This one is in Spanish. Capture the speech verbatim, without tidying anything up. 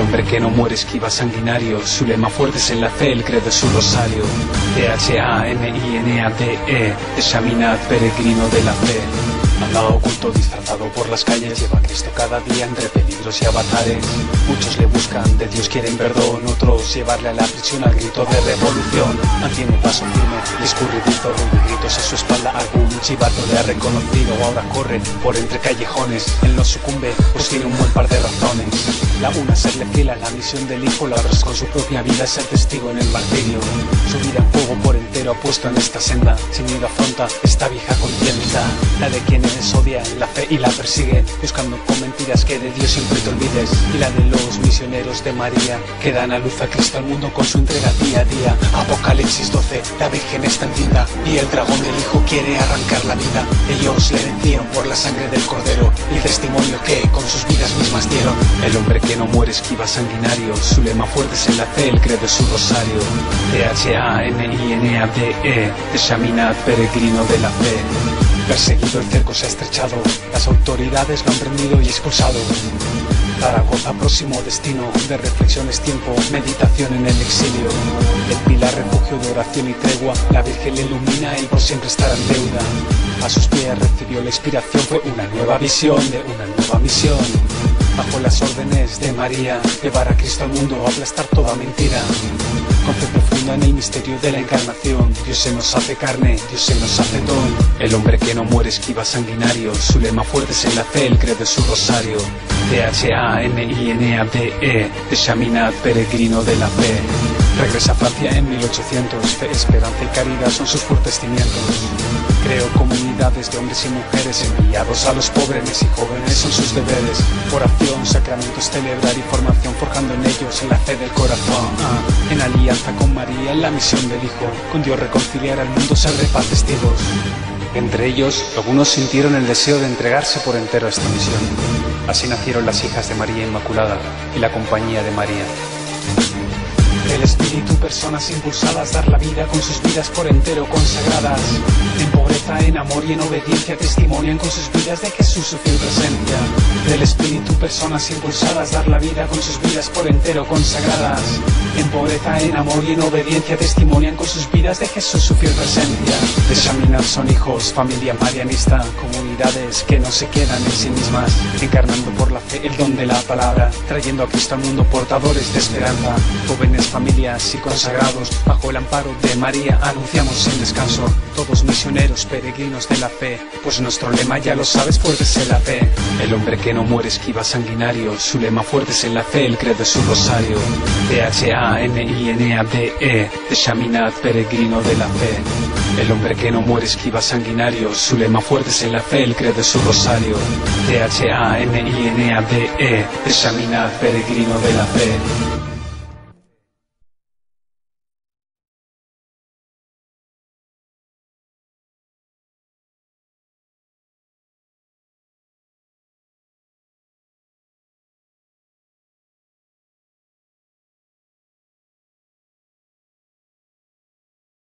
hombre que no muere esquiva sanguinario, su lema fuerte es en la fe, el credo es su rosario. T H A M I N A D E, examinad peregrino de la fe. Anda oculto, disfrazado por las calles, lleva a Cristo cada día entre peligros y avatares. Muchos le buscan, de Dios quieren perdón, otros llevarle a la prisión al grito de revolución. Mantiene paso firme y escurridizo, de gritos a su espalda algún chivato le ha reconocido. Ahora corre por entre callejones, él no sucumbe, pues tiene un buen par de razones. La una es serle fiel a la misión del hijo, la otra es con su propia vida ser testigo en el martirio. Su vida en fuego por entero ha puesto en esta senda, sin miedo afronta esta vieja contienda. La de quienes odia la fe y la persigue, buscando con mentiras que de Dios siempre te olvides. Y la de los misioneros de María, que dan a luz a Cristo al mundo con su entrega día a día. Apocalipsis doce, la Virgen está en tienda y el dragón del hijo quiere arrancar la vida. Ellos le vencieron por la sangre del cordero y el testimonio que con sus vidas mismas dieron. El hombre que no muere esquiva sanguinario, su lema fuerte es en la fe, el credo es su rosario. T H A M I N A D E, examinad peregrino de la fe. Perseguido el cerco se ha estrechado, las autoridades lo han prendido y expulsado. Zaragoza próximo destino, de reflexión es tiempo, meditación en el exilio. El pilar refugio de oración y tregua, la Virgen le ilumina, él por siempre estará en deuda. A sus pies recibió la inspiración, fue una nueva visión de una nueva misión. Bajo las órdenes de María, llevar a Cristo al mundo, aplastar toda mentira. Con fe profunda en el misterio de la encarnación, Dios se nos hace carne, Dios se nos hace don. El hombre que no muere esquiva sanguinario, su lema fuerte es en la fe, el credo es su rosario. T H A M I N A D E, examinad peregrino de la fe. Regresa a Francia en mil ochocientos, fe, esperanza y caridad son sus fuertes cimientos. Creó comunidades de hombres y mujeres enviados a los pobres y jóvenes, son sus deberes. Oración, sacramentos, celebrar y formación, forjando en ellos la fe del corazón. Ah, en alianza con María, en la misión del Hijo, con Dios reconciliar al mundo, ser de paz testigos. Entre ellos, algunos sintieron el deseo de entregarse por entero a esta misión. Así nacieron las hijas de María Inmaculada y la compañía de María. El espíritu, personas impulsadas, dar la vida con sus vidas por entero consagradas. En pobreza, en amor y en obediencia testimonian con sus vidas de Jesús su fiel presencia. Del espíritu, personas impulsadas, dar la vida con sus vidas por entero consagradas. En pobreza, en amor y en obediencia testimonian con sus vidas de Jesús su fiel presencia. De Shaminar son hijos, familia marianista, comunidades que no se quedan en sí mismas, encarnando por la fe el don de la palabra, trayendo a Cristo al mundo portadores de esperanza. Jóvenes familias y consagrados, bajo el amparo de María anunciamos sin descanso, todos misioneros, peregrinos de la fe, pues nuestro lema ya lo sabes, fuerte es en la fe. El hombre que no muere esquiva sanguinario, su lema fuerte es en la fe, el credo es su rosario. T H A M I N A D E, examinad peregrino de la fe. El hombre que no muere esquiva sanguinario, su lema fuerte es en la fe, el credo es su rosario. T H A M I N A D E, examinad peregrino de la fe.